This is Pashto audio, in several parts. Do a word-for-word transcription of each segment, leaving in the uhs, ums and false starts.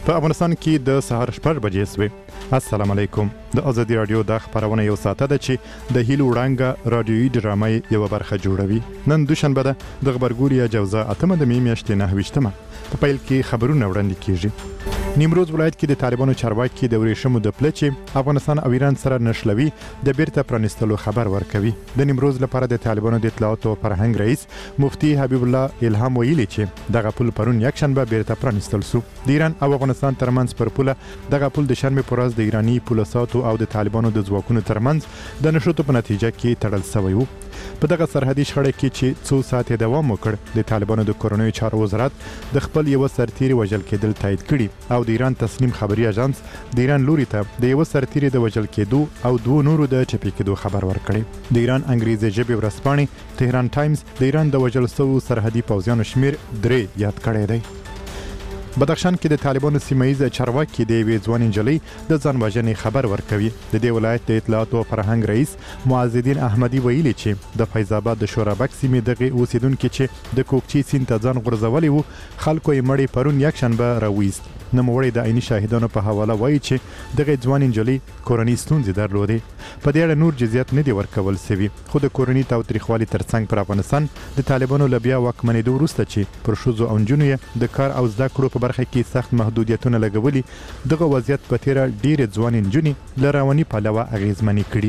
په افغانستان کې د سهار شپږ بجې سوې. السلام علیکم. د ازادي رادیو د خبرونه یو ساعته ده چې د هیلو وړانګه رادیویي ډرامې یو برخه جوړوي. نن دوشنبه ده د غبرګوري جوزا اتمه د می میاشتې نهه ویشتمه. په پیل کې خبرونه وړاندې کیږي. نیمروز ولایت کې د طالبانو چارواکي د ورېښمو د پله چې افغانستان او ایران سره نښلوي د بیرته پرانیستلو خبر ورکوي. د نیمروز لپاره د طالبانو د اطلاعاتو او فرهنګ رئیس مفتي حبیب الله الهام ویلي چې دغه پل پرون یکشنبه بیرته پرانیستل سو. د ایران او افغانستان ترمنځ پر پوله دغه پل د شنبه پر ورځ د ایرانی پولیسو او د طالبانو د ځواکونو ترمنځ د نښتو په نتیجه کې تړل شوی وو. په دغه سرحدي شخړه کې چې څو ساعت دوام وکړ د طالبانو د کورنیو چارو وزارت د خپل یو سرتیری وژل کېدل تایید کړي او د ایران تسنیم خبري اژانس د ایران لوري ته د یو سرتیری د وژل کېدو او دوه نورو د چپی کېدو خبر ورکړي. د ایران انګریزي ژبې ورځپاڼې تهران ټایمز د ایران د وژل شوو سرحدي پوځیانو شمیر درې یاد کړی دی. بدخشان کې د طالبانو سیمایي چارواکي د یوې ځوانې نجلۍ د ځان وژنې خبر ورکوي. د دې ولایت د اطلاعاتو او فرهنګ رئیس معز الدین احمدي ویلي چې د فیض آباد د شورابک سیمې دغه اوسیدونکو چې د کوکچي سیند ته ځان غورځولي وو خلکو یې مړی پرون یکشنبه راويست. نوموړی د عیني شاهدانو په حواله وایي چې دغه ځوانې نجلۍ کورنۍ ستونزې درلودې. په دې اړه نور جزئیات نه دي ورکول شوي خو د کورنۍ تاوتریخوالي ترڅنګ پر افغانستان د طالبانو له بیا واکمنېدو وروسته چې پر ښځو او نجونو یې د کار او زده کړو په برخه کې سخت محدودیتونه لګولي دغه وضعیت په تیره ډېرې ځوانې نجونې له رواني پلوه اغېزمنې کړي.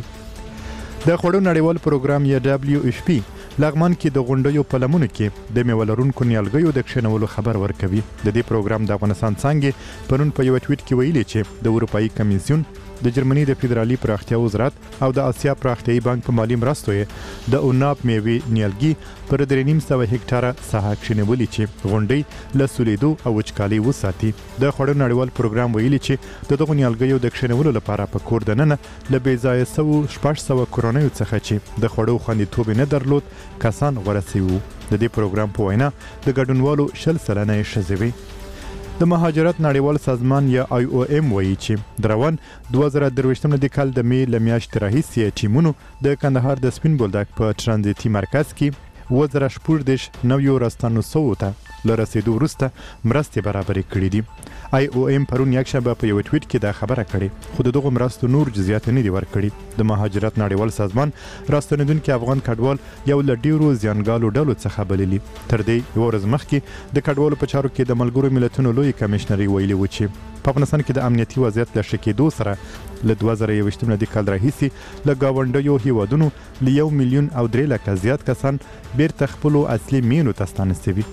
د خوړو نړیوال پروګرام یا دبلیو ایف پی لغمان کې د غونډیو په لمنو کې د میوه لرونکو نیالګیو د کښېنولو خبر ورکوي. د دې پروګرام د افغانستان څانګې پرون په یو ټویټ کې ویلي چې د اروپایي کمیسیون د جرمني د فدرالي پراختیا وزارت او د آسیا پراختیایي بانک په مالي مرستو یې د اوناپ میوې نیالګي پر درې نیم سوه هکټاره ساحه کښېنولي چې غونډۍ له سولیدو او وچکالۍ وساتي. د خوړو نړیوال پروګرام ویلي چې د دغو نیالګیو د کښېنولو لپاره په کور دننه له بې ځایه سوو شپږ سوه کورنیو څخه چې د خوړو خوندیتوب یې نه درلود کسان غوره سوي وو. د دې پروګرام په وینا د ګډونوالو شل سلنه یې ښځې وې. د مهاجرت نړیوال سازمان یا آی او ایم وایي چې د روان دوه زره درویشتم د کال د می له میاشتې راهیسې ټیمونو د کندهار د سپین بولدک په ترانزیتي مرکز کې اووه زره شپږ دېرش نویو راستنو سوو ته له رسېدو وروسته مرستې برابرې کړي دي. آی او ایم پرون یکشنبه په یو ټویټ کې دا خبره کړې خو د دغو مرستو نور جزئیات نه دي ورکړي. د مهاجرت نړیوال سازمان راستنېدونکي افغان کډوال یو له ډېرو زیانګالو ډلو څخه بللي. تر دې یوه ورځ مخکې د کډوالو په چارو کې د ملګرو ملتونو لوی کمیشنري ویلي و چې په افغانستان کې د امنیتي وضعیت له ښه کېدو سره له دوه زره یوویشتم نه د کال راهیسې له ګاونډیو هیوادونو له یو میلیون او درې لکه زیات کسان بیرته خپلو اصلي مینو ته ستانه شوي.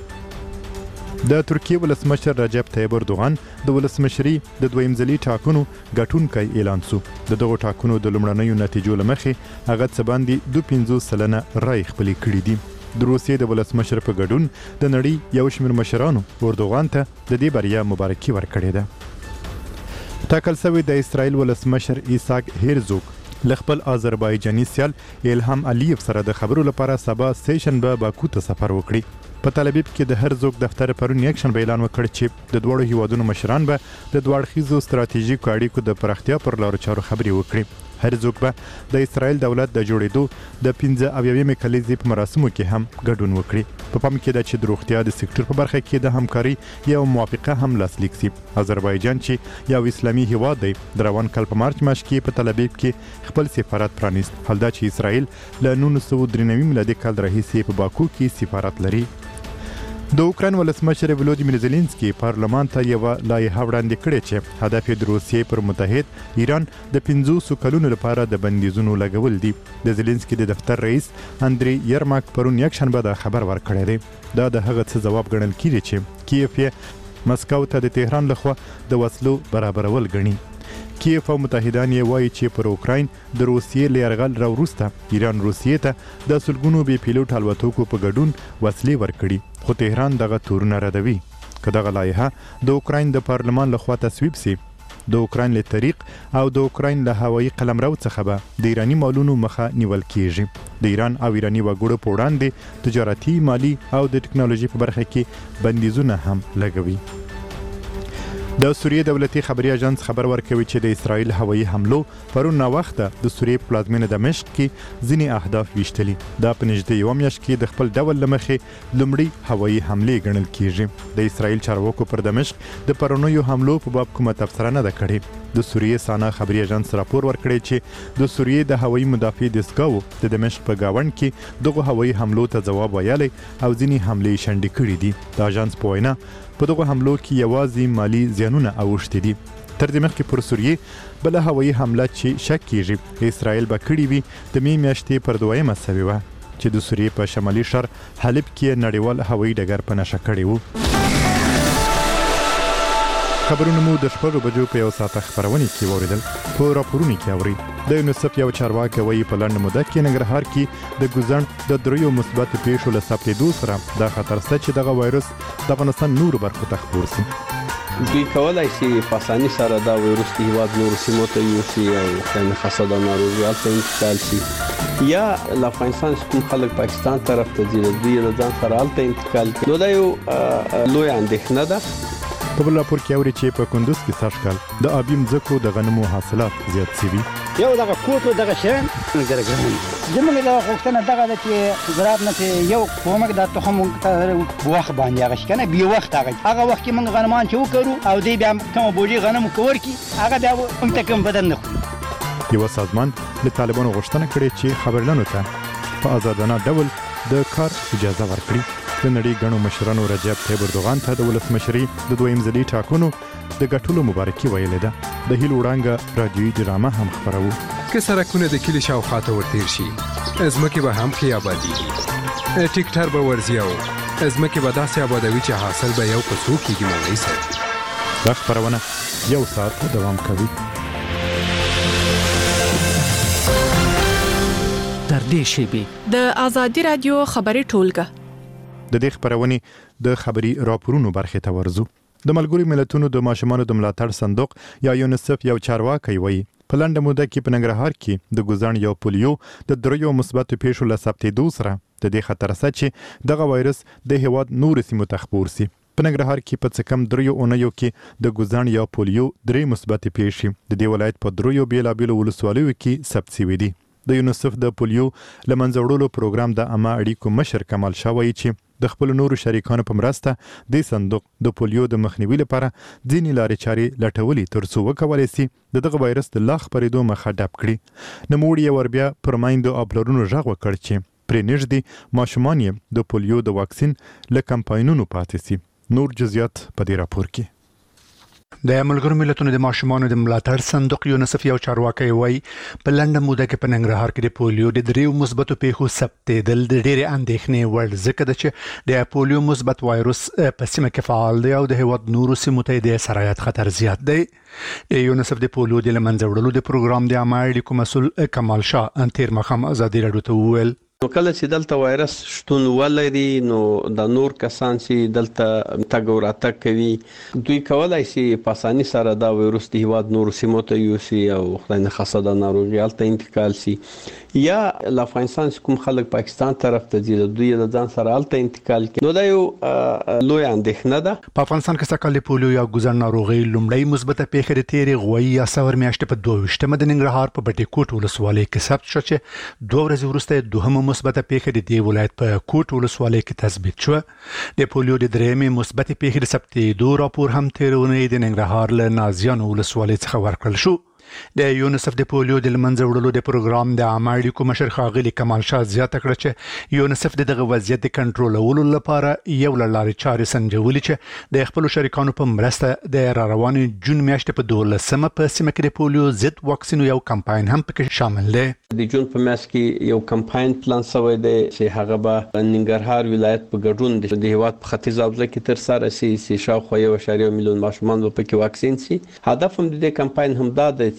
د ترکیې ولسمشر رجب طیب اردوغان د ولسمشري د دویم ځلي ټاکنو ګټونکی اعلان سو. د دغو ټاکنو د لومړنیو نتیجو له مخې هغه څه باندې دوه پنځوس سلنه رای خپلې کړي دي. د روسیې د ولسمشر په ګډون د نړۍ یو شمېر مشرانو اردوغان ته د دې بریا مبارکي ورکړې ده. ټاکل شوی د اسرائیل ولسمشر ایساک هیرزوګ له خپل آذربایجاني سیال الهام علیف سره د خبرو لپاره سبا سه شنبه باکو ته سفر وکړي. په تل ابیب کې د هرزوګ دفتر پرون یکشنبه اعلان وکړ چې د دواړو هیوادونو مشران به د دوه اړخیزو ستراتیژیکو اړیکو د پراختیا پر لارو چارو خبرې وکړي. هرزوګ به د اسرائیل دولت د جوړېدو د پنځه اویاومې کلیزې په مراسمو کې هم ګډون وکړي. په پام کې ده چې د روغتیا د سکتور په برخه کې د همکاري یو موافقه هم لاسلیک شي. آذربایجان چې یو اسلامي هیواد دی د روان کال په مارچ میاشت کې په تل ابیب کې خپل سفارت پرانیست. حال دا چې اسرائیل له نولس سوه درې نوي میلادي کال راهیسې په باکو کې سفارت لري. د اوکراین ولسمشر ولودیمیر زيلنسکي پارلمان ته یوه لایحه وړاندې کړې چې هدف یې د روسیې پر متحد ایران د پنځوسو کلونو لپاره د بندیزونو لګول دي. د زيلنسکي د دفتر رئیس اندري یرماک پرون یکشنبه دا خبر ورکړی دی. دا د هغه څه ځواب ګڼل کیږي چې کیف یې مسکو ته د تهران لخوا د وسلو برابرول ګڼي. کیف او متحدان یې وایي چې پر اوکراین د روسیې له یرغل راوروسته ایران روسیې ته د سلګونو بې پیلوټ الوتکو په ګډون وسلې ورکړي خو تهران دغه تورونه ردوي. که دغه لایحه د اوکراین د پارلمان لخوا تصویب سي د اوکراین له طریق او د اوکراین له هوایي قلمرو څخه به د ایراني مالونو مخه نیول کیږي. د ایران او ایراني وګړو په وړاندې تجارتي مالی او د ټکنالوژي په برخه کې بندیزونه هم لګوي. د سوریې دولتي خبري اژانس خبر ورکوي چې د اسرایل هوایي حملو پرون ناوخته د سوریې پلازمینه دمشق کې ځینې اهداف ویشتلي. دا په نږدې یوه میاشت کې د خپل ډول له مخې لومړی هوایي حملې ګڼل کیږي. د اسرایل چارواکو پر دمشق د پرونیو حملو په باب کومه تبصره نه ده کړې. د سوریې سانا خبري اژانس راپور ورکړی چې د سوریې د هوایي مدافع دستګاو د دمشق په گاوند کې دغه هوایي حملو ته ځواب ویلی او ځینې حملې شنډې کړي دي. د اژانس په وینا په دغه حملو کې یوازې مالی زیانونه اوښتي دي. تر دې مخکې پر سوریې بله هوایي حمله چې شک کیږي اسرائیل به کړې وي د مې میاشتې پر دویمه سوې وه چې د سوریې په شمالي شهر حلب کې نړیوال هوایي ډګر په نښه کړی و. خبرونه مو د شپږو بجو په یو ساعته خپرونې کې واورېدل. په راپورونو کې اورئ د یونیسف یو چارواکی وایي په لنډه موده کې ننګرهار کې د ګوزڼ د دریو مثبتو پیښو له ثبتېدو سره دا خطر شته چې دغه وایرس د افغانستان نورو برخو ته خپور شي. دوی کولای شي په اسانۍ سره دا وایرس د هېواد نورو سیمو ته یوسي او خدای نخواسته دا ناروغي هلته انتقال شي یا له افغانستان کوم خلک پاکستان طرف ته ځي دوی له ځان سره هلته انتقال کوي. نو دا یو لویه اندېښنه ده. په بل راپور کې اوري چې په کندوز کې سږ کال د ابي مځکو د غنمو حاصلات زیات شوي. یو دغه کوټو دغه شیان ګرګران زموږ د غوښتنه دغه ده چې زراعت نه یو کومک د تخم ته وخت باندې هغه شي کنه بیا وخت هغه هغه وخت کې موږ غنمان چې وکړو او دی بیا کوم بوجي غنم کور کی هغه بیا موږ ته کوم بدن نه خوري. یو سازمان له طالبانو غوښتنه کړې چې خبرلنو ته په آزادانه ډول د کار اجازه ورکړي. د نړۍ ګڼو مشرانو رجب طیب اردوغان ته د ولسمشري د دویم ځلي ټاکنو د ګټلو مبارکي ویلې ده. د هیلو وړانګه رادیوي ډرامه هم خپروو. که سرکونه د کلي شاوخوا ته ورتېر شي ځمکې به هم ښې ابادېږي. ټیکټر به ورځي او ځمکې به داسې ابادوي چې حاصل به یو په څو کېږي. مولوي صاحب دا خپرونه یو ساعت دوام کوي. تر دې شیبې د آزادي رادیو خبري ټولګه د دې خبرونې د خبري راپورونو برخې ته ورزو. د ملګرو ملتونو د ماشومانو د ملاتړ صندوق یا یونیسف یو چارواکی وایي په لنډه موده کې په ننګرهار کې د ګوزڼ یو پولیو د دریو مثبتو پیښو له ثبتېدو سره د دې خطر شته چې دغه وایرس د هېواد نورو سیمو ته خپور شي. په ننګرهار کې په څه کم دریو اونیو کې د ګوزڼ یا پولیو درې مثبتې پیښې د دې ولایت په دریو بیلابیلو ولسوالیو کې ثبت شوي دي. د یونیسف د پولیو له منځه وړلو پروګرام د عامه اړیکو مشر کمال شاه وایي چې د خپل نورو شریکانو په مرسته د صندوق د پولیو د مخنیوي لپاره ځینې لارې چارې لټولې تر څو وکولی شي د دغه وایرس د لا خپرېدو مخه ډپ کړي. نوموړي یې ور بیا پر میندو او پلرونو غږ وکړ چې پرې نږدې ماشومان یې د پولیو د واکسین له کمپاینونو پاتې شي. نور جزئیات په دې راپور کې. د ملګرو ملتونو د ماشومانو د ملاتړ صندوق یونیسف یو چارواکی وایي په لنډه موده کې په ننګرهار کې د پولیو د دریو مثبتو پیښو ثبتېدل د ډېرې اندېښنې وړ ځکه ده چې د پولیو مثبت وایرس په سیمه کې فعال دی او د هېواد نورو سیمو ته د سرایت خطر زیات دی. د یونیسف د پولیو د له منځه وړلو د پروګرام د عامه اړیکو مسؤل کمال شاه تېر ماښام ازادي راډیو ته وویل نو کله چې دلته وایرس شتون ولري نو د نور کسان چې دلته تګ او راتګ کوي دوی کولای شي په اسانۍ سره دا وایرس د هېواد نورو سیمو ته یوسي او خدای نخواسته دا ناروغي هلته انتقال شي یا له افغانستان کوم خلک پاکستان طرف ته ځي دوی له ځان سره هلته انتقال کوي. نو دا یو لویه اندېښنه ده. په افغانستان کې سږ کال د پولیو یا ګوزڼ ناروغۍ لومړۍ مثبته پیښه د تېرې غوایي یا سور میاشتې په دوه ویشتمه د ننګرهار په بټي کوټ ولسوالۍ کې ثبت شوه چې دوه ورځې وروسته دوهمه مثبته پیښه د دې ولایت په کوټ ولسوالۍ کې تثبیت شوه. د پولیو د درېیمې مثبتې پیښې د ثبتېدو راپور هم تېره اونۍ د ننګرهار له نازیانو ولسوالۍ څخه ورکړل شو. د یونیسف د پولیو د منځه وړلو د پروګرام د عامه اړیکو مشر ښاغلي کمال شاه زیاته کړه چې یونیسف د دغه وضعیت د کنټرولولو لپاره یو له لارې چارې سنجولي چې د خپلو شریکانو په مرسته د را روانې جون میاشتې په دولسمه په سیمه کې د پولیو ضد واکسینو یو کمپاین هم پکې شامل دی. د جون په میاشت کې یو کمپاین پلان شوی دی چې هغه به ننګرهار ولایت په ګډون د هېواد په ختیځ حوزه کې ترسره شي چې شاوخوا یو اعشاریه میلیون ماشومان به پکې واکسین شي. هدف هم د دې کمپاین همدا دی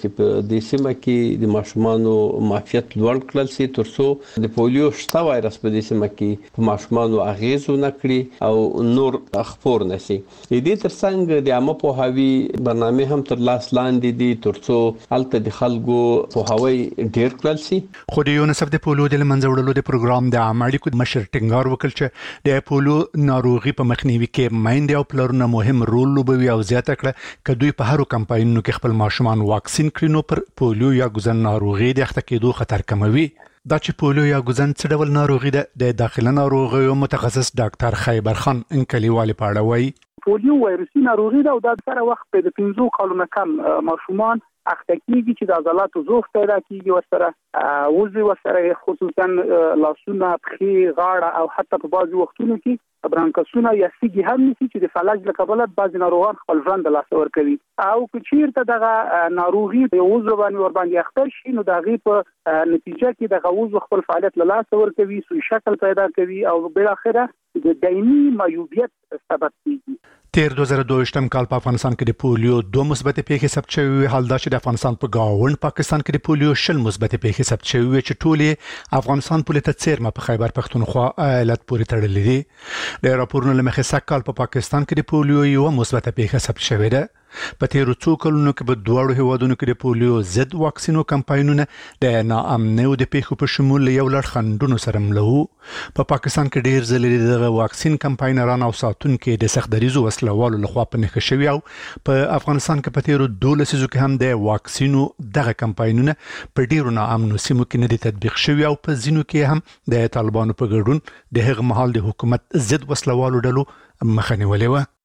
چې په دې سیمه کې د ماشومانو معافیت لوړ کړل شي ترڅو د پولیو شته وایرس په دې سیمه کې په ماشومانو اغیز ونکړي او نور خپور نشي. دې ترڅنګ د عامه پوهاوي برنامه هم تر لاس لاندې دي ترڅو الته د خلکو پوهاوی ډیر کړل شي. خو د یونیسف د پولیو د منځ وړلو د پروګرام د عامه اړیکو مشر ټینګار وکړ چې د پولیو ناروغي په مخنیوي کې میندې او پلرونه مهم رول لوبوي او زیاته کړه چې دوی په هرو کمپاینونو کې خپل ماشومان واکسین کړي نو پر پولیو یا ګوزن ناروغي د اخته کېدو خطر کموي. دا چې پولیو یا ګوزن څه ډول ناروغي ده د داخله ناروغیو متخصص ډاکټر خیبر خان انکلیوالي په اړه وایي. پولیو وایرسي ناروغي ده او دا سره وخت په پنځو کالونو کم ماشومان اخته کیږي چې د عضلاتو ضعف پیدا کیږي ورسره وزي ورسره خصوصا لاسونه پښې غاړه او حتی په بعضي وختونو کې برانکسونه یا سیګي هم نشي چې د فلج له کبله بعضي ناروغان خپل ژوند له لاسه ورکوي او کچیرته دغه ناروغي یو وزو باندې ور باندې اخته شي نو دغه په نتیجه کې دغه وزو خپل فعالیت له لاسه ورکوي سوی شکل پیدا کوي او بل اخره د دایمي معیوبیت سبب کیږي. تیر دوه زره دوه کال په افغانستان کې د پولیو دوه مثبت پیښې ثبت شوې، حال دا چې د افغانستان په گاوند پاکستان کې د پولیو شل مثبت پیښې ثبت شوې چې ټولې افغانستان په لته څیرمه په خیبر پښتونخوا ایالت پورې تړلې دي. د راپورونو لمخې سږ کال په پاکستان کې د پولیو یو مثبت پیښه ثبت شوې ده. په تیرو څو کلونو کې په دواړو هیوادونو کې د پولیو ضد واکسینو کمپاینونه د ناامنۍ د پیښو په شمول یو لړ خنډونو سره مله وو. په پاکستان کې ډیر ځلې دغه واکسین کمپاینران او ساتونکو د سختدریزو وسلوالو لخوا په نښه شوي او په افغانستان کې په تیرو دولسو لسیزو کې هم د واکسینو دغه کمپاینونه په ډیرو ناامنو سیمو کې نه دي تطبیق شوي او په ځینو کې هم د طالبانو په ګډون د هغه مهال د حکومت ضد وسلوالو ډلو مخه نیولې وه.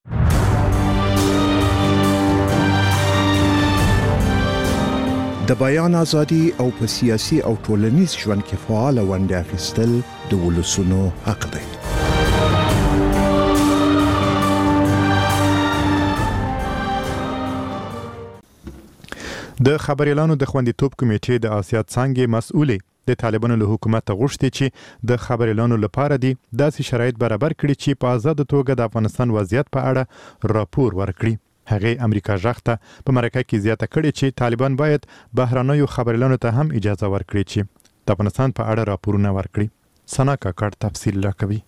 د بیان ازادي او په سیاسي او ټولنیز ژوند کې فعال ونډه اخیستل د ولسونو حق دی. د خبريالانو د خوندیتوب کمیټې د آسیا څنګه مسؤلې د طالبانو له حکومت غوښتي چې د خبريالانو لپاره دي داسې شرایط برابر کړي چې په آزاد توګه د افغانستان وضعیت په اړه راپور ورکړي. هغه امریکا ژغته په مرکه کې زیاته کړي چې طالبان باید بهرانيو خبريالانو ته هم اجازه ورکړي چې د افغانستان په اړه راپورونه ورکړي. سنا کاکړ تفصیل راکوي.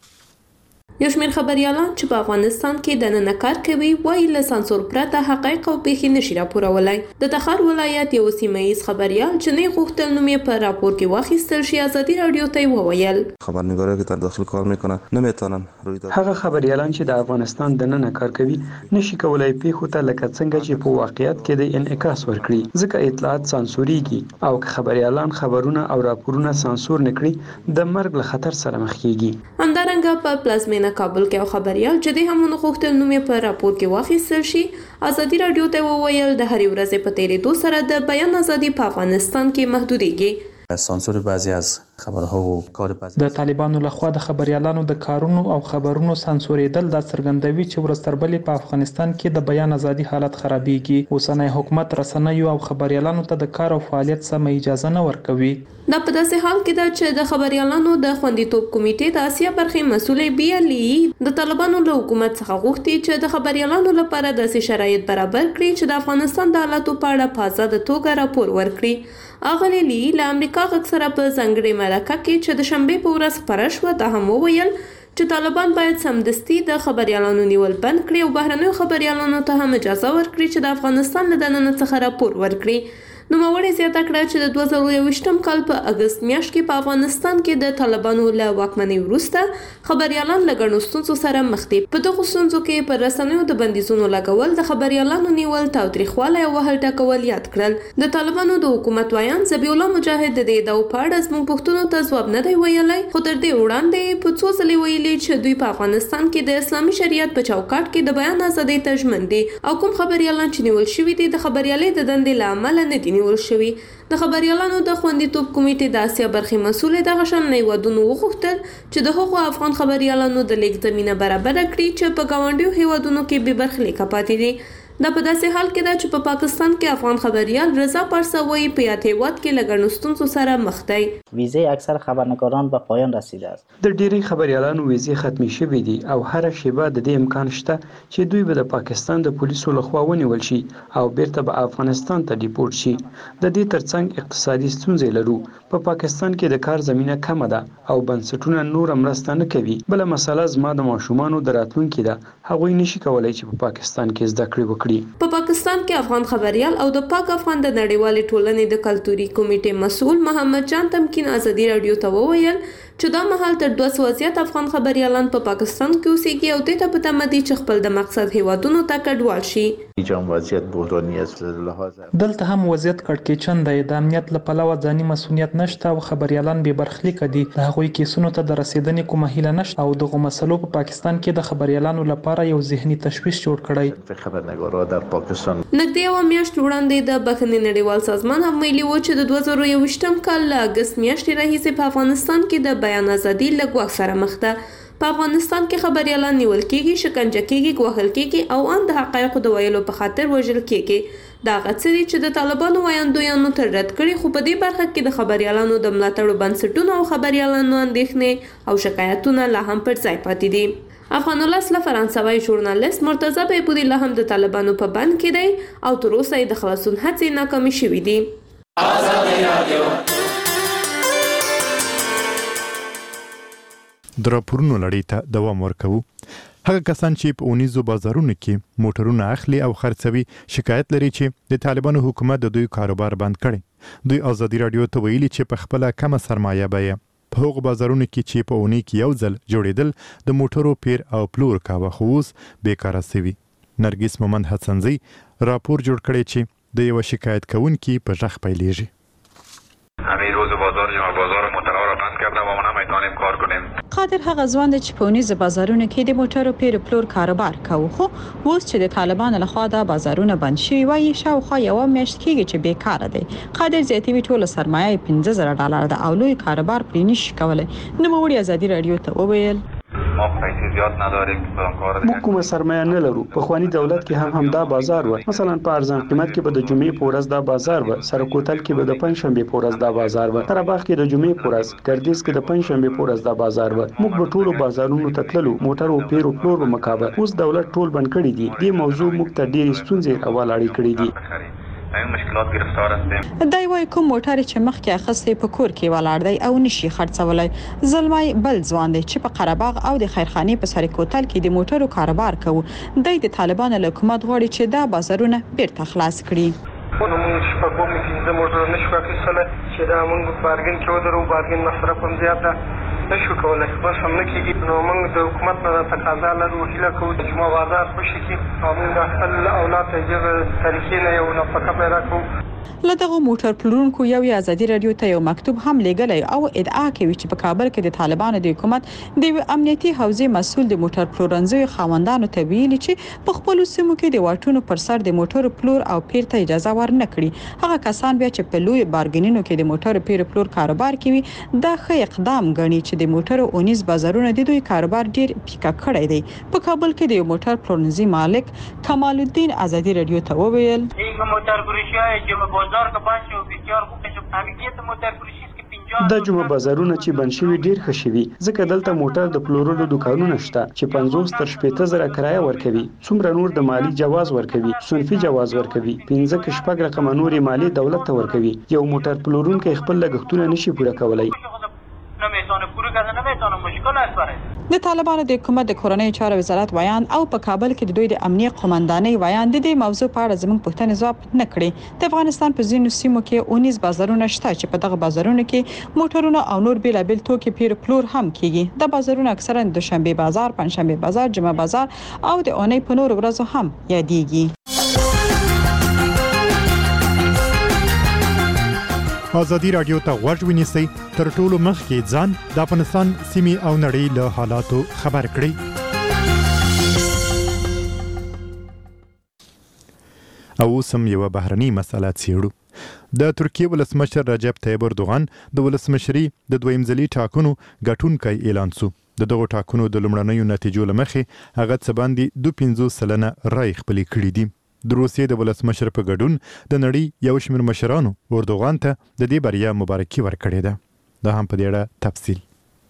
یو شمېر خبريالان چې په افغانستان کې د نن کار کوي وایي له سانسور پرته حقایق او پیښې نشي راپورولای. د تخار ولایت یو سیمه‌ایز خبريال چې نه غوښتل نوم یې په راپور کې واخیستل شي ازادي رادیو ته وویل خبرنگاری که در داخل کار میکنن نمیتونن روی داد. هغه خبريالان چې د افغانستان د نن کار کوي نشي کولای پیښو ته لکه څنګه چې په واقعیت کې د انعکاس ورکړي ځکه اطلاعات سانسوريږي او که خبريالان خبرونه او راپورونه سانسور نکړي د مرګ له خطر سره مخ کیږي. همدارنګه په پلازمینه کابل کې خبريال چې د همونو غوښتل نوم یې په راپور کې واخیستل شي ازادي رادیو ته وویل د هرې ورځې په تیریدو سره د بیان ازادي په افغانستان کې محدودېږي. سانسور بعضی از خبرها و کار بعضی د طالبانو لخوا د خبريالانو د کارونو او خبرونو سانسورېدل د څرګندوي چې ورستربلې په افغانستان کې د بیان ازادي حالت خرابېږي. اوسنی حکومت رسنیو او خبريالانو ته د کار او فعالیت سم اجازه نه ورکوي. دا په داسې حال کې ده چې د خبريالانو د خوندیتوب کمیټې د اسیا برخې مسولې بیالي د طالبانو له حکومت څخه غوښتي چې د خبريالانو لپاره داسې شرایط برابر کړي چې د افغانستان د حالاتو په اړه په آزاده توګه راپور ورکړي. اغلی لی له امریکا غږ سره په ځانګړې مرکه کې چې د شنبې په ورځ خپره شوه دا هم وویل چې طالبان باید سمدستي د خبريالانو نیول بند کړي او بهرنیو خبريالانو ته هم اجازه ورکړي چې د افغانستان له دننه څخه راپور ورکړي. نوموړې زیاته کړه چې د دوه زره یوویشتم کال په اګست میاشت کې په افغانستان کې د طالبانو له واکمنۍ وروسته خبريالان له ګڼو ستونزو سره مخ دي. په دغو ستونزو کې پر رسنیو د بندیزونو لګول، د خبريالانو نیول، تاوتریخوالی او وهل ټکول یاد کړل. د طالبانو د حکومت ویان ذبیح الله مجاهد د دې ادعاو په اړه زموږ پوښتنو ته ځواب نه دی ویلی، خو تر دې وړاندې په څو ځلې ویلي چې دوی په افغانستان کې د اسلامي شریعت په چوکاټ کې د بیان ازادۍ ته ژمن دي او کوم خبريالان چې نیول شوي دي د خبريالۍ د دندې له امله نه دي نیول شوي. د خبريالانو د خوندیتوب کمیټې د اسیا برخې مسولې دغه شان هیوادونو وغوښتل چې د هغو افغان خبريالانو د لیږد زمینه برابره کړي چې په ګاونډیو هیوادونو کې بې برخلیکه پاتې دي. دا په داسې حال کې ده چې په پاکستان کې افغان خبريال رضا پارساوی په یاد هیواد کې لګڼو ستونزو سره مخ دی. ویزه اکثر خبرنگاران به پایان رسیده است. د ډیری خبريالانو ویزې ختمي شوې دي او هر شیبه د دې امکان شته چې دوی به د پاکستان د پولیسو لخوا ونیول شي او بیرته به افغانستان ته ډیپورت شي. د دې ترڅنګ اقتصادي ستونزې لرو. په پاکستان کې د کار زمينه کمه ده او بنسټونه نور مرسته نه کوي. بل مسله زما د ماشومانو د راتلونکي ده. هغوی نشي کولای چې په پاکستان کې زده کړې وکړي. په پاکستان کې افغان خبريال او د پاک افغان د نړیوالې ټولنې د کلتوري کمیټې مسؤل محمد جان تمکین ازادي رادیو ته وویل چې دا مهال تر دوه سوه زیات افغان خبريالان په پاکستان کې اوسېږي او دې ته په تمه دي چې خپل د مقصد هیوادونو ته کډوال شي. وضعیت بحرانی است. دلته هم وضعیت کړکېچن دی. د امنیت له پلوه ځاني مسؤلیت نشته او خبريالان بې برخلیک دي. د هغوی کیسونو ته د رسیدنې کومه هیله نشته او دغه مسلو په پاکستان کې د خبريالانو لپاره یو ذهني تشویش جوړ کړی. خبرنگارا در پاکستان نږدې یوه میاشت وړاندې د بخښنې نړیوال سازمان هم ویلي و چې د دوه زره یوویشتم کال له اګست میاشتې راهیسې په افغانستان کې د بیان ازادي له ګواښ سره مخ ده. په افغانستان کې خبريالان نیول کېږي، شکنجه کېږي، ګواښل کېږي او ان د حقایقو د ویلو په خاطر وژل کېږي. دا هغه څه دي چې د طالبانو ویاندویانو تر رد کړي، خو په دې برخه کې د خبريالانو د ملاتړو بنسټونو او خبريالانو اندېښنې او شکایتونه لا هم پر ځای پاتې دي. افغان ولس له فرانسوي ژورنالیست مرتضی بیپوري لا هم د طالبانو په بند کې دی او تر اوسه یې د خلاصون هڅې ناکامې شوې دي. د راپورونو لړۍ ته دوام ورکوو. هغه کسان چې په اونیزو بازارونو کې موټرونه اخلي او خرڅوي شکایت لري چې د طالبانو حکومت د دوی کاروبار بند کړي. دوی ازادي رادیو ته ویلي چې په خپله کمه سرمایه بیه په هغو بازارونو کې چې په اونۍ کې یو ځل جوړېدل د موټرو پیر او پلور کاوه خو اوس بیکاره سوي. نرګس مومند حسنزي راپور جوړ کړی چې د یوه شکایت کوونکي په غږ پیلېږي. همین روز بازار جمعه بازار موترها را بند کردم و ما نمیتونیم کار کنیم. قادر هغه ځوان چې په اونیز بازارونو کې د موټرو پیر پلور کاروبار کوي خو اوس چې د طالبانو لخوا د بازارونه بند شوي وایي شاوخوا یوه میاشت کېږي چې بیکاره دی. قادر زیاتوي ټوله سرمایه یې پنځه زره ډالر ده او لوی کاروبار پرې نشي کولی. نوموړي ازادي رادیو ته وویل ما پیسې زیات نداریم که کار موږ کومه سرمایه نه لرو. په خواني دولت کې هم همدا بازار و. مثلا په ارزان قیمت کې به د جمعې په ورځ دا بازار و. سرکوتل کې به د پنځشنبې په ورځ دا بازار و. تراباغ کې د جمعې په ورځ، ګردیز کې د پنځشنبې په ورځ دا بازار و. موږ به ټولو بازارونو ته تللو، موټر او پیر او پلور به مکابه. اوس دولت ټول بند کړی دی. دې موضوع موږ ته ډېرې ستونزې راولاړې کړې دي. این مشکلات گرفتار هستیم. دای وای کوم موټر چې مخکې اخستې په کور کې ولاړ دی او نشي خرڅولای. زلمای بل ځوان دی چې په قرهباغ او د خیرخانه په سر کوتل کې د موټرو کاروبار کوي. د طالبانو حکومت غواړي چې دا بازارونه بیرته خلاص کړي. نو موږ په کوم کې د موټر نشو اخیستل چې دا موږ بارګین کې ودرو. بارګین مصرف هم زیاته نشو کولای. بس هم نه کېږي. نو موږ د حکومت نه تقاضا لرو، هیله کوو چې ما بازار خوشي کړي او موږ د خپل اولاد ته یو طریقې نه یو نفقه پیدا کوو. له دغه موټر پلورونکو یو ازادي رادیو ته یو مکتوب هم لیږلی او ادعا کوي چې په کابل کې د طالبانو د حکومت د امنیتي حوزې مسول د موټر پلورنځیو خاوندانو ته ویلي چې په خپلو سیمو کې د واټونو پر سر د موټرو پلور او پیر ته اجازه ورنه کړي. هغه کسان بیا چې په لوی بارګینونو کې د موټرو پیر پلور کاروبار کوي دا ښه اقدام ګڼي چې د موټرو اونیز بازارونه د دوی کاروبار ډیر پیکا کړی دی. په کابل کې د یو موټر پلورنځي مالک کمال الدین ازادي رادیو ته وویل د جمعه بازارونه چې بند شوي ډیر ښه شوي ځکه دلته موټر د پلورلو دکانونه شته چې پنځوس تر شپېته زره کرایه ورکوي. څومره نور د مالی جواز ورکوي، صنفي جواز ورکوي، پنځه کې شپږ رقم نورې مالی دولت ته ورکوي. یو موټر پلورونکی خپل لګښتونه نشي پوره کولای. د طالبانو د حکومت د کورنۍ چارو وزارت ویان او په کابل کې د دوی د امنیت قومندانۍ ویان د دې موضوع په اړه زموږ پوښتنې ځواب نه کړي. د افغانستان په ځینو سیمو کې اونیز بازارونه شته چې په دغه بازارونو کې موټرونه او نور بیلابیل توکي پیر پلور هم کیږي. د بازارونه اکثرا د شنبه بازار، پنځشنبه بازار، جمعه بازار او د اونۍ په نورو ورځو هم یادېږي. ازادي رادیو ته غوږ ونیسئ. تر ټولو مخکې ځان د افغانستان سیمې او نړۍ له حالاتو خبر کړئ. او اوس هم یوه بهرنۍ مسله څېړو. د ترکیې ولسمشر رجب طیب اردوغان د ولسمشري د دویم ځلي ټاکنو ګټونکی اعلان شو. د دغو ټاکنو د لومړنیو نتیجو له مخې هغه څه باندې دوه پنځوس سلنه رای خپلې کړي دي. د روسیې د ولسمشر په ګډون د نړۍ یو شمېر مشرانو اردوغان ته د دې بریا مبارکي ورکړې ده. دا هم په دې اړه تفصیل.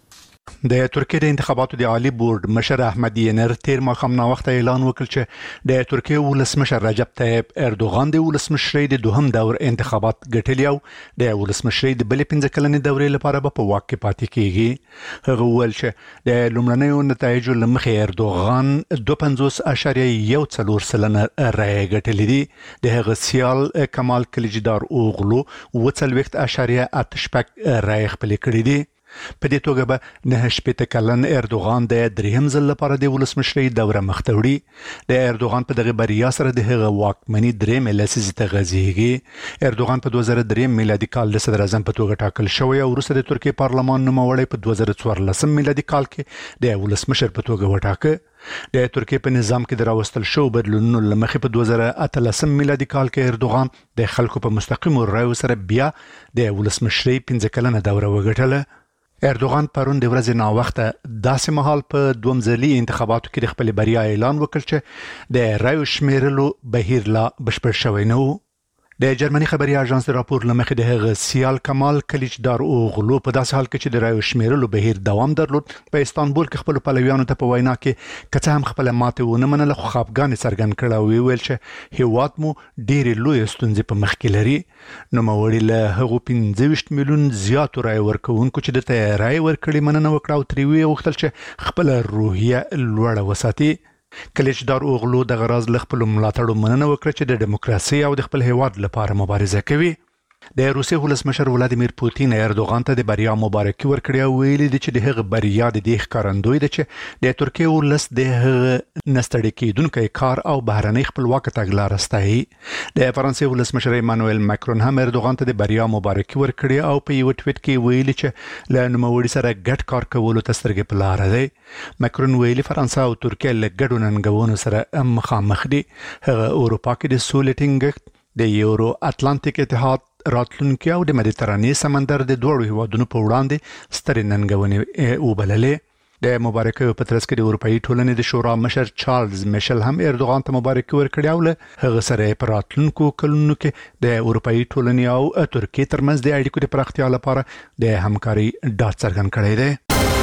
د ترکیه د انتخاباتو د عالی بورډ مشر احمد ینر تیر ماښام ناوخته اعلان وکړ چې د ترکیه ولسمشر رجب طیب اردوغان د ولسمشرۍ د دوهم دور انتخابات ګټلي او د ولسمشرۍ د بلې پنځه کلنې دورې لپاره به په واک کې پاتې کیږي. هغه وویل چې د لومړنیو نتایجو له مخې اردوغان دوه پنځوس اعشاریه یو څلور سلنه رایې ګټلې دي. د هغه سیال کمال کلیجدار اوغلو اووه څلوېښت اعشاریه اته شپږ رایې خپلې کړې دي. په دې توګه به نه شپېته کلن اردوغان د درېیم ځل لپاره د ولسمشرۍ دوره مخته وړي. د اردوغان په دغه بریا سره د هغه واکمني درېیمې لسیزې ته غځېږي. اردوغان په دوه زره درې میلادي کال د صدر اعظم په توګه ټاکل شوی او وروسته د ترکیې پارلمان نوموړی په دوه زره څوارلسم میلادي کال کې د ولسمشر په توګه وټاکه. د ترکیې په نظام کې د راوستل شو بدلونونو له مخې په دوه زره اتلسم میلادي کال کې اردوغان د خلکو په مستقیمو رایو سره بیا د ولسمشرۍ پنځه کلنه دوره وګټله. اردوغان پرون د ورځې ناوخته داسې مهال په دوم ځلي انتخاباتو کې د خپل بریا اعلان وکړ چې د رایو شمیرلو بهیر لا بشپړ شوی نه و. د جرمني خبري اژانس د راپور لمخې د هغه سیال کمال کلیجدار اوغلو په داسې حال کې چې د رایو شمیرلو بهیر دوام درلود په استانبول کې خپل پلویانو ته په وینا کې کڅه هم خپل ماته ونه منله خو خپګان څرګند کړ او ویل چې هیواد مو ډېرې لوی ستونزې په مخ کې لري. نو موړي له هغو پنځه ویشت میلیون زیاتو رای ورکوونکو چې د رای ورکړې مننه وکړه او ترې ویې غوښتل چې خپل روحیه لوړه وساتي. کلیجدار اوغلو د غراز له خپل ملاتړو مننه وکړه چې د دیموکراسي او د خپل هیواد لپاره مبارزه کوي. د روسیې ولسمشر ولادیمیر پوتین اردوغان ته د بریا مبارکي ورکړې او ویلي دي چې د هغه بریا د دې ښکارندوی ده چې د ترکیې ولس د هغه نستړی کېدونکی کار او بهرنۍ خپلواکه تګلاره ستایي. د فرانسې ولسمشر ایمانوئل ماکرون هم اردوغان ته د بریا مبارکي ورکړې او په یو ټویټ کې ویلي چې له نوموړي سره ګډ کار کولو ته سترګې په لاره دی. ماکرون ویلي فرانسه او ترکیه له ګډو ننګونو سره مخامخ دي. هغه اروپا کې د سولې ټینګښت د یورو اتلانتیک اتحاد راتلونکي او د مدیترانې سمندر د دوړو هیوادونو په وړاندې سترې ننګونې وبللې. د مبارکۍ په ترڅ کې د اروپאי ټولنې د شورا مشر چارلز میشل هم اردوغان ته مبارکي ورکړې او له هغه سره په راتلونکو کلونو کې د اروپאי ټولنې او ترکیې ترمنځ د اړیکو د پراختیا لپاره د همکاري ډاډ څرګند کړی دی.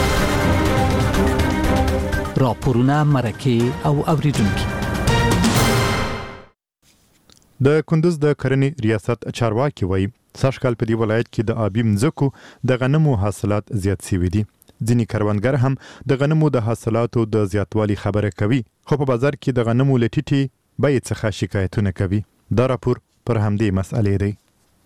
راپورونه مرکه او اوریدونکو. د کندوز د کرنې ریاست چارواکي وایي سږ کال په دې ولایت کې د آبي مځکو د غنمو حاصلات زیات شوي دي. ځینې کروندګر هم د غنمو د حاصلاتو د زیاتوالي خبره کوي خو په بازار کې د غنمو له ټیټې بیې څخه شکایتونه کوي. دا راپور پر همدې مسئلې دی.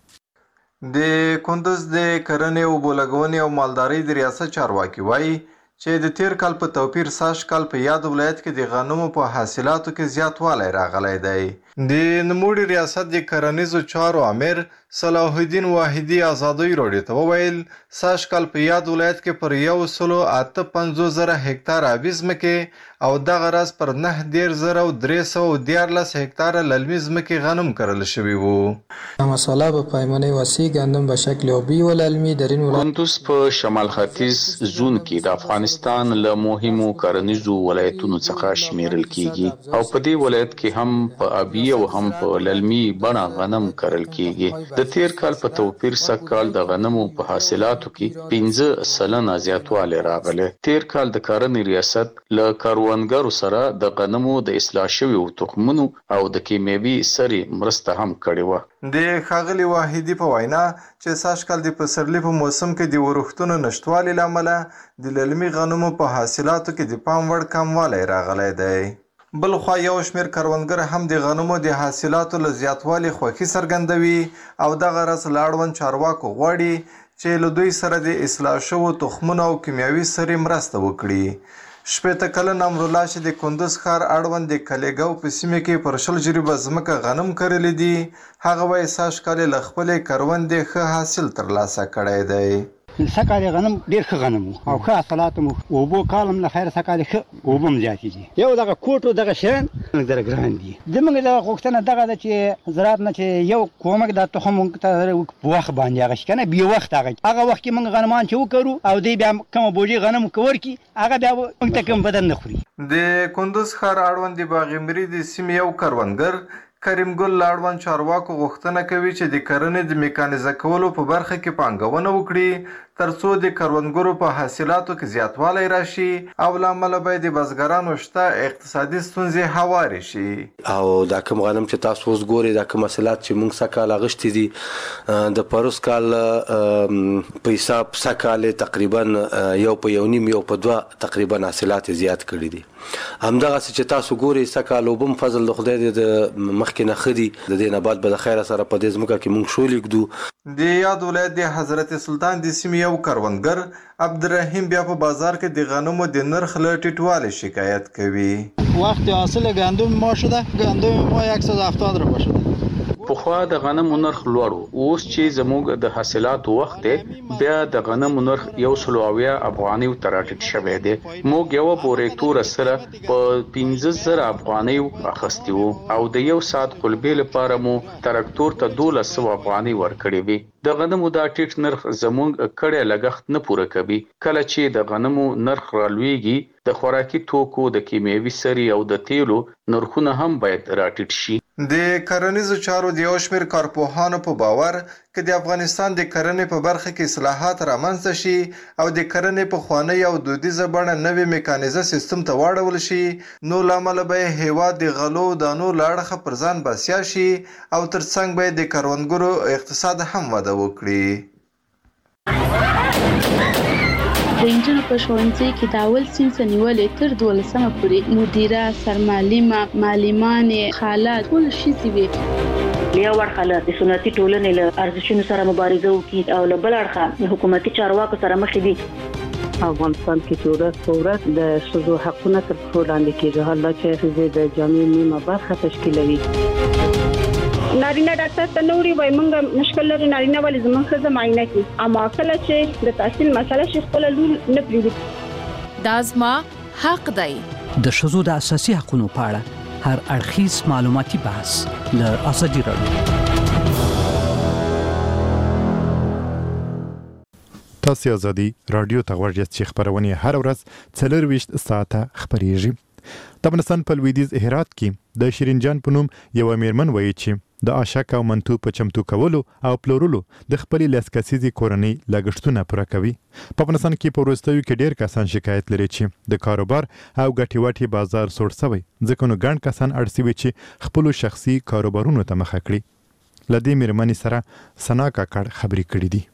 د کندوز د کرنې او بولګونې او مالدارۍ د ریاست چارواکي وایي چې د تیر کال په توپیر سږ کال په یاد ولایت کې د غنمو په حاصلاتو کې زیاتوالی راغلی دی. د نوموړي ریاست د کرنیزو چارو امیر صلاح الدین واحدي ازادۍ راډیو ته وویل سږ کال په یاد ولایت کې پر یو سلو اته پنځوس زره هکتار آبي ځمکې او دغه راز پر نهه دېرش زره او درې سوه دیارلس هکتاره للمي ځمکې غنم کرل شوي وو. مساله به پیمانه وسیع گندم به شکل آبی و للمی در این ولایت کندوز په شمال ختیځ زون کې د افغانستان له مهمو کرنیزو ولایتونو څخه شمیرل کیږي او په دې ولایت کې هم په آبي او هم په للمي بڼه غنم کرل کیږي. د تیر کال په توپیر سږ کال د غنمو په حاصلاتو کې پنځه سلنه زیاتوالی راغلی. تیر کال د کرنې ریاست له کروندګرو سره د غنمو د اصلاح شویو تخمونو او د کیمیاوي سرې مرسته هم کړې وه. د ښاغلي واحدي په وینا چې سږ کال د پسرلي په موسم کې د ورښتونو نشتوالي له امله د للمي غنمو په حاصلاتو کې د پام وړ کموالی راغلی دی. بل خوا یو شمېر کروندګر هم د غنمو د حاصلاتو له زیاتوالي خوښي څرګندوي او دغه راز له اړوند چارواکو غواړي چې له دوی سره د اصلاح شوو تخمونو او کیمیاوي سرې مرسته وکړي. شپېته کلن امرالله چې د کندوز ښار اړوند د کلیګاو په سیمه کې پر شل جریبه ځمکه غنم کرلی دي هغه وایي سږ کال له خپلې کروندې ښه حاصل ترلاسه کړی دی. سکال غنم ډیر ښه غنم او ښه حاصلات مو اوبو کالم له خیر سکال ښه اوبه هم زیاتې دي. یو دغه کوټو دغه شیان دغه ګران دي. زموږ دغه غوښتنه دغه ده چې زراعت نه چې یو کومک د تخم ته په وخت باندې هغه شي که نه بې وخت هغه هغه وخت کې موږ غنمان چې وکرو او دوی بیا کومه بوجۍ غنم ورکړي هغه بیا موږ ته کوم بدن نه خوري. د کندوز ښار اړوند د باغ مري د سیمې یو کروندګر کریم ګل لاړوان چارواکو غوښتنه کوي چې د کرنې د میکانیزه کولو په برخه کې پانګونه وکړي ترڅو د کروندګرو په حاصلاتو کې زیاتوالی راشي او له امله به د بزګرانو شته اقتصادي ستونزې هوارې شي. او دا کوم غنم چې تاسو اوس ګورئ دا کوم حاصلات چې موږ سږ کال اغوښتي دي د پروس کال په حساب سږ کال تقریبا یو په یو نیم یو په دوه تقریبا حاصلات زیات کړي دي. همدغسې چې تاسو ګورئ سږ کال اوبه هم فضل د خدای د مخکې نه ښه دي د دې نه بعد به د خیره سره په دې ځمکه کې موږ شولې ږدو. د یاد ولایت د حضرت سلطان د سیمې یو کروندګر عبدالرحیم بیا په بازار کې د غنمو د نرخ له ټیټوالي شکایت کوي. وقت حاصل گندم ما شده گندم ما صد و هفتاد روپیه شده. پخوا د غنمو نرخ لوړ اوس چې زموږ د حاصلاتو وخت بیا د غنمو نرخ یو سلو اویا افغانۍ ته راټیټ شوی دی. موږ یو بورې تور سره په پنځه زره افغانۍ اخیستی وو او د یو ساعت قلبې لپاره مو تراکتور ته دولس سوه افغانۍ ورکړې وي. د غنمو دا ټیټ نرخ زموږ کړی لګښت نه پوره کوي. کله چې د غنمو نرخ رالویږي د خوراکي توکو د کیمیاوي سرې او د تیلو نرخونه هم باید راټیټ شي. د کرنیزو چارو د یو شمېر کارپوهانو په باور که د افغانستان د کرنې په برخه کې اصلاحات رامنځته شي او د کرنې پخوانۍ او دودیزه بڼه نوې میکانیزه سیستم ته واړول شي نو له امله به هیواد د غلو دانو له اړخه پر ځان بسیا شي او ترڅنګ به د کروندګرو اقتصاد هم وده وکړي. د انجنونو په ښوونځي کې د اول صنف نیولې تر دولسمه پورې مدیره، سرمعلمه، معلمانې، خاله ټول ښځې وې. یو اړخه د سنتي ټولنې له ارزښتونو سره مبارزه وکړي او له بل اړخه د حکومتي چارواکو سره مخ دي. افغانستان کې چې ورځ په ورځ د ښځو حقونه تر پښو لاندې کېږي. حالا چې ښځې د جامعې نیمه برخه تشکیلوي. نارینه ډاکټر ته نوري وای مونږ مشکل لري نارینه ولې زمونږ ښځه معاینه کوي اما کله چې د تحصیل مسله شي خپل لور نه پریږدي. دا زما حق دی. د ښځو د اساسي حقوقو په اړه هر اړخیز معلوماتي بحث له ازادي راډیو. تاسو ازادي راډیو ته غوږ یاست چې خبرونه هر ورځ څلور ویشت ساعته خبرېږي. د افغانستان په لویدیځ هرات کې د شیرین جان په نوم یو میرمن وایي چې د آشک او منتو په چمتو کولو او پلورلو د خپلې لس کسیزې کورنۍ لګښتونه پوره کوي. په افغانستان کې په وروستیو کې ډېر کسان شکایت لري چې د کاروبار او ګټې وټې بازار سوړ سوی ځکه نو ګڼ کسان اړ سوي چې خپلو شخصي کاروبارونو ته مخه کړي. له دې میرمنې سره ثنا کاکړ خبرې کړې دي.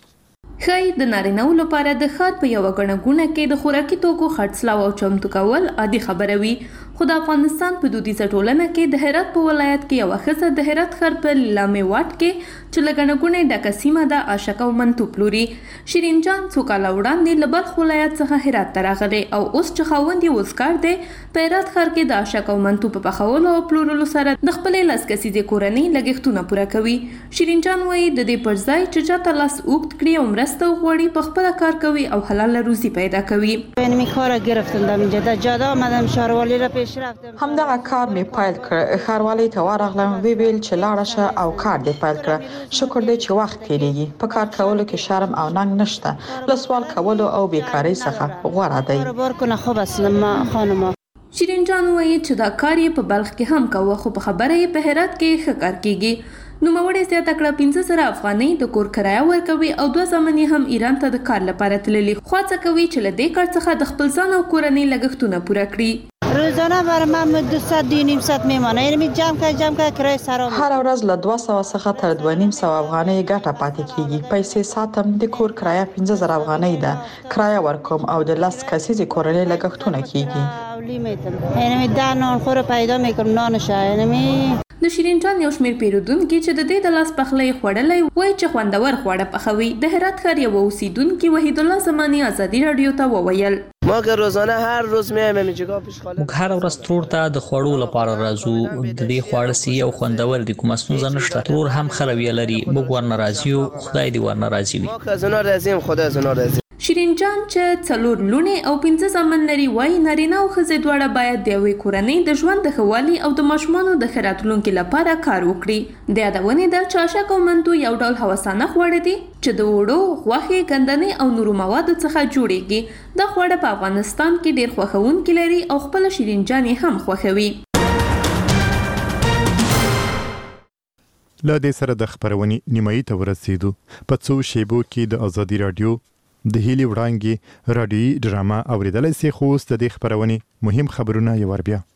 خای د نارینه‌و لپاره د ښار په یو غڼګونه کې د خوراکي توکو خرڅلاو او چمتو کول عادي خبره وي. خو د افغانستان په دودیزه ټولنه کې د هرات په ولایت کې یو ښځه د هرات ښار په لامې واټ کې چې له غڼګونې ډکه سیمه ده آشک او منتو پلوري. شیرین جان څو کاله وړاندې له بلخ ولایت څخه هرات ته راغلی او اوس چې خاوند یې وزګار دی په هرات ښار کې د آشک او منتو په پخولو او پلورلو سره د خپلې لس کسیزې کورنۍ لګښتونه پوره کوي. شیرین جان وایي د دې پر ځای چې چاته لاس اوږد کړي او مرسته وغواړي په خپله کار کوي او حلاله روزي پیدا کوي. من کار گرفتم در اینجا در جاده آمدم شهروالی را پیش رفتم. همدغه کار می پایل کړ. ښاروالۍ ته ورغلم وی ویل چې لاړه شه او کار دې پیل کړه. شکر دې چې وخت تیریږي. په کار کولو کې شرم او ننګ نشته. له سوال کولو او بیکارۍ څخه غوره دی. کاروبار کنه خوب است خانم. شیرین جان وایي چې دا کار یې په بلخ کې هم کوه خو په خبره یې په هرات کې ښه کار کیږي. نوموړې زیاته کړه پنځه زره افغانۍ د کور کرایه ورکوي او دوه زامن یې هم ایران ته د کار لپاره تللي. خو هڅه کوي چې له دې کار څخه د خپل ځان او کورنۍ لګښتونه پوره کړي. روزانه برای من دو ساعت دو نیم ساعت میمانه یعنی جمع که جمع که کرایه سرام. هر ورځ له دوه سوه څخه تر دوه نیم سوه افغانۍ ګټه پاتې کیږي. پیسې ساتم. د کور کرایه پنځه زره افغانۍ ده. کرایه ورکوم او د لس کسیزې کورنۍ لګښتونه کیږي. یعنی ده نانخور پیدا میکنم نانشه یعنی د شیرین جان یو شمېر پیرودونکي چې د دې د لاس پخلی خوړلی وایي چې خوندور خواړه پخوي. د هرات ښار یو اوسیدونکي وحید الله زماني ازادي راډیو ته وویل ما که روزانه هر روز میایم اینجا پیش خاله. موږ هر ورځ ترور ته د خوړو لپاره راځو. د دې خواړه سي او خوندور دي کومه ستونزه نشته. ترور هم خروي لري. موږ ورنه راځو. خدای دې ورنه راضي وي. ما که از اونا راضیم خدای از اونا راضي. شیرین جان چې څلور لوڼې او پنځه زامن لري وایي نارینه او ښځې دواړه باید د یوې کورنۍ د ژوند د ښه والي او د ماشومانو د ښه راتلونکي لپاره کار وکړي. د یادونې ده چې آشک او منتو یو ډول هوسانه خواړه دي چې د وړو، غوښې، ګندنې او نورو موادو څخه جوړیږي. دا خواړه په افغانستان کې ډېر خوښونکي لري او خپله شیرین جان یې هم خوښوي. له دې سره د خبرونې نیمایي ته ورسېدو. په څو شیبو کې د ازادي راډیو د هیلې وړانګې راډیوي ډراما اوریدلی سي، خو اوس د دې خبرونې مهم خبرونه یو ور بیا.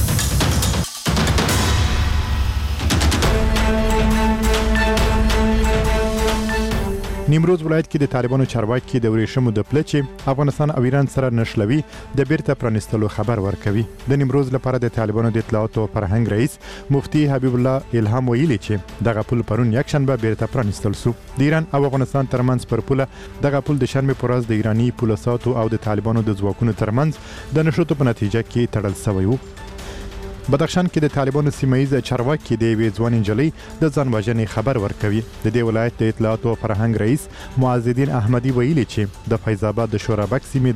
نیمروز ولایت کې د طالبانو چارواکي د ورېښمو د پله چې افغانستان او ایران سره نښلوي د بیرته پرانیستلو خبر ورکوي. د نیمروز لپاره د طالبانو د اطلاعاتو او فرهنګ رئیس مفتي حبیب الله الهام ویلي چې دغه پل پرون یکشنبه بیرته پرانیستل سو. د ایران او افغانستان ترمنځ پر پله دغه پل د شنبه پر ورځ د ایرانی پولیسو او د طالبانو د ځواکونو ترمنځ د نښتو په نتیجه کې تړل شوی و. بدخشان کې د طالبانو سیمایي چارواکي د یوې ځوان نجلۍ د ځان وژنې خبر ورکوي. د دې ولایت د اطلاعاتو او فرهنګ رئیس معز الدین احمدي ویلي چې د فیض آباد د شورابک سیمې